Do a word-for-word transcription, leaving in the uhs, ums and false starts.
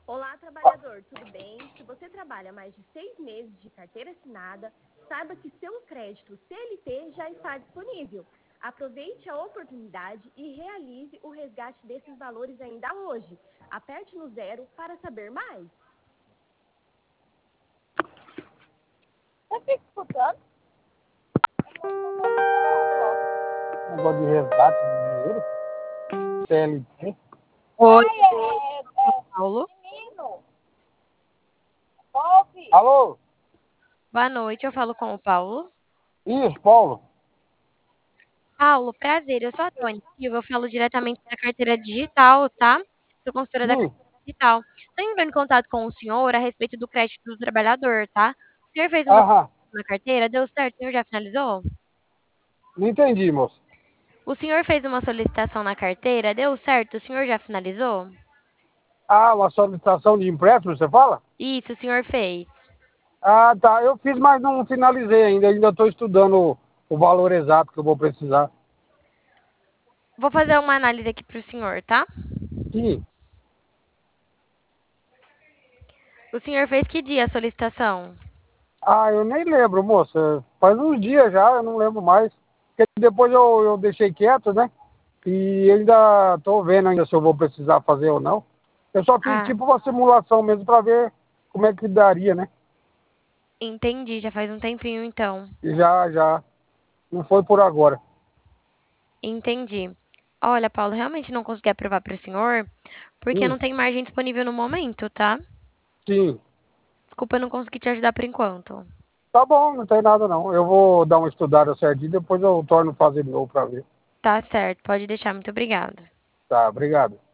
Olá, trabalhador, tudo bem? Se você trabalha mais de seis meses de carteira assinada, saiba que seu crédito C L T já está disponível. Aproveite a oportunidade e realize o resgate desses valores ainda hoje. Aperte no zero para saber mais. Você fica escutando? Negócio de resgate de dinheiro? C L T? Oi, É, é, Paulo. menino. Ouve. Alô? Boa noite, eu falo com o Paulo. Isso, Paulo. Paulo, prazer, eu sou a Tônia Silva, eu falo diretamente da carteira digital, tá? Sou consultora da Sim. carteira digital. Estou entrando em contato com o senhor a respeito do crédito do trabalhador, tá? O senhor fez uma Aham. solicitação na carteira, deu certo? O senhor já finalizou? Não entendi, moço. O senhor fez uma solicitação na carteira, deu certo? O senhor já finalizou? Ah, uma solicitação de empréstimo, você fala? Isso, o senhor fez. Ah, tá. Eu fiz, mas não finalizei ainda. Ainda estou estudando o, o valor exato que eu vou precisar. Vou fazer uma análise aqui para o senhor, tá? Sim. O senhor fez que dia a solicitação? Ah, eu nem lembro, moça. Faz uns dias já, eu não lembro mais. Porque depois eu, eu deixei quieto, né? E ainda estou vendo ainda se eu vou precisar fazer ou não. Eu só fiz Ah, tipo uma simulação mesmo para ver como é que daria, né? entendi, já faz um tempinho então. E já, já. Não foi por agora. Entendi. Olha, Paulo, realmente não consegui aprovar para o senhor, porque Hum, não tem margem disponível no momento, tá? sim. Desculpa, eu não consegui te ajudar por enquanto. Tá bom, não tem nada não. Eu vou dar uma estudada certinho, depois eu torno fazer de novo para ver. Tá certo, pode deixar. Muito obrigada. Tá, obrigado.